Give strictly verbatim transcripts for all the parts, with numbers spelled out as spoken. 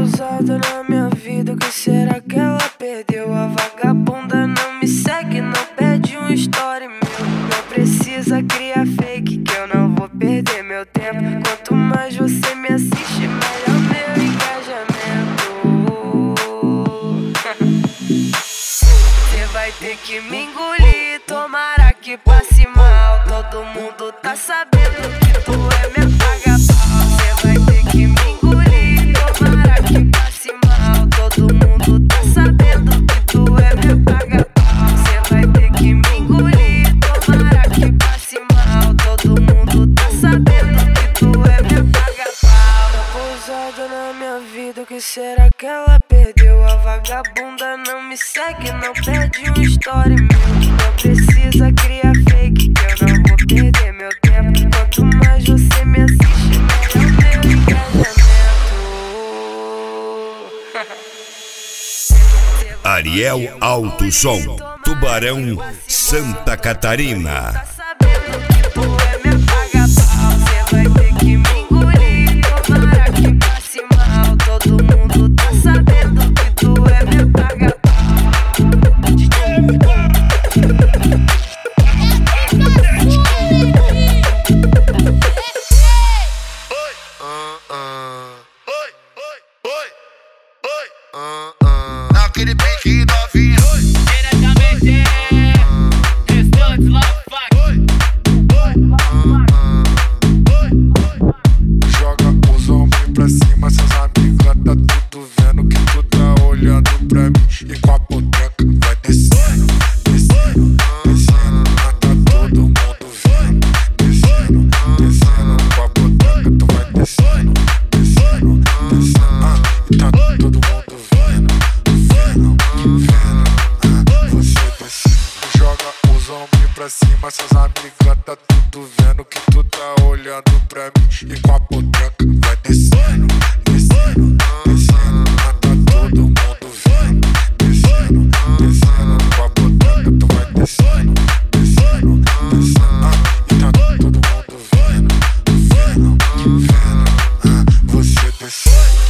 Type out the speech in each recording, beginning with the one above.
abusada na minha vida, o que será que ela perdeu? A vagabunda não me segue, não pede um story meu. Não precisa criar fake, que eu não vou perder meu tempo. Quanto mais você me assiste, melhor meu engajamento. Você vai ter que me engolir, tomara que passe mal. Todo mundo tá sabendo que tu é minha paga-pau. Você vai ter que me engolir, tomara que passe mal. Todo mundo tá sabendo que tu é minha paga-pau. Você vai ter que me engolir, tomara que passe mal. Todo mundo tá sabendo que tu é minha paga-pau. Tá pousada na minha vida, o que será que ela perdeu? A vagabunda não me segue, não pede um story meu. Não precisa criar fake, que eu não vou perder meu tempo. Quanto mais você me assiste, melhor meu engajamento. Ariel Alto Som, Tubarão, Santa Catarina. Tá sabendo que tu é minha paga-pau. Você vai ter que me engolir, tomara que passe mal. Todo mundo tá sabendo que tu é minha paga-pau. Naquele pique novinho, Diretamente, Estudos Love Fuck. joga os ombros pra cima, seus amigos tá tudo vendo que tu tá olhando pra mim. E com a potranca vai descendo, descendo, descendo. Ah, tá todo mundo vendo, descendo, descendo. Com a potranca tu vai descendo, descendo, descendo. Ah, e tá todo mundo vendo, vendo, vendo. Ah, você descendo. Joga os ombros pra cima, seus amigos tá tudo vendo que tu tá olhando pra mim. E com a potranca vai descendo, descendo, descendo. Ah, tá todo mundo vendo, descendo, descendo. Com a potranca tu vai descendo, descendo, descendo. Ah, e tá todo mundo vendo, vendo, vendo. Ah, você descendo.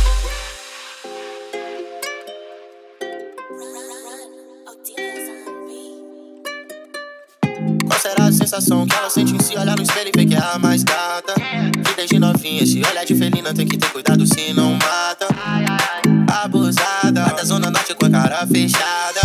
Qual será a sensação que ela sente em se olhar no espelho e ver que é a mais gata? Que desde novinha esse olhar de felina tem que ter cuidado se não mata. Abusada, vai da zona norte com a cara fechada.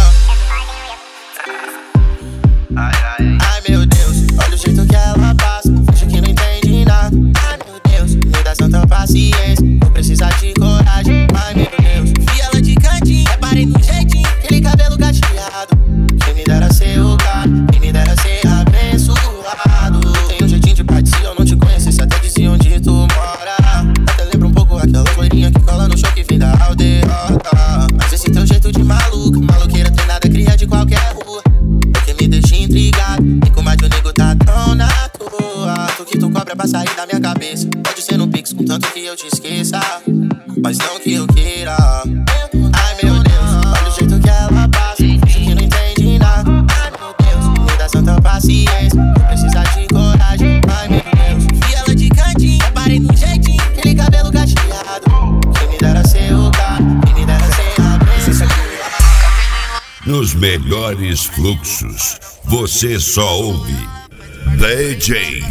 Ai, ai, ai meu Deus, olha o jeito que ela passa, finge que não entende nada. Ai meu Deus, me dá santa paciência, vou precisar de coragem. Ai meu Deus, vi ela de cantinho, reparei no jeitinho, aquele cabelo gatilhado. Quem me dera ser o cara, quem me dera ser abençoado. Tem um jeitinho de parte se eu não te conhecesse, até dizia onde tu mora. Até lembra um pouco aquela loirinha que cola no show que vem da aldeota. Mas esse teu jeito de maluco, maloqueira treinada, cria de qualquer rua. Porque me deixa intrigado, e como é que o nego tá tão na toa. Tu que tu cobra pra sair da minha cabeça, pode ser no Pix, contanto que eu te esqueça, mas não que eu queira. Ai meu Deus, olha o jeito que ela passa, finge que não entende nada. Ai meu Deus, me dá santa paciência, vou precisar de coragem. Ai meu Deus, vi ela de cantinho, reparei no jeitinho, aquele cabelo gatilhado. Quem me dera ser o cara, quem me dera ser abençoado. Nos melhores fluxos, você só ouve D J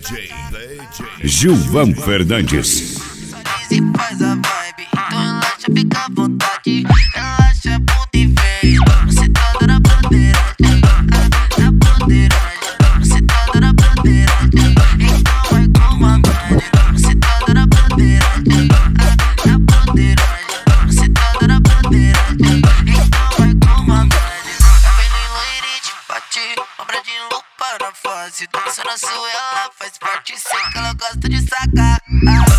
Gilvan Fernandes. E faz a vibe, então relaxa, fica à vontade. Relaxa, ponta e vem. Você tá na bandeirante, na bandeirante. Você tá na bandeirante, então vai com vontade. Você tá na bandeirante, na bandeirante. Você tá na bandeirante, então vai com vontade. Cabelo loirinho de bate, ombra de roupa na face. Dança na sua, ela faz parte, sei que ela gosta de sacar.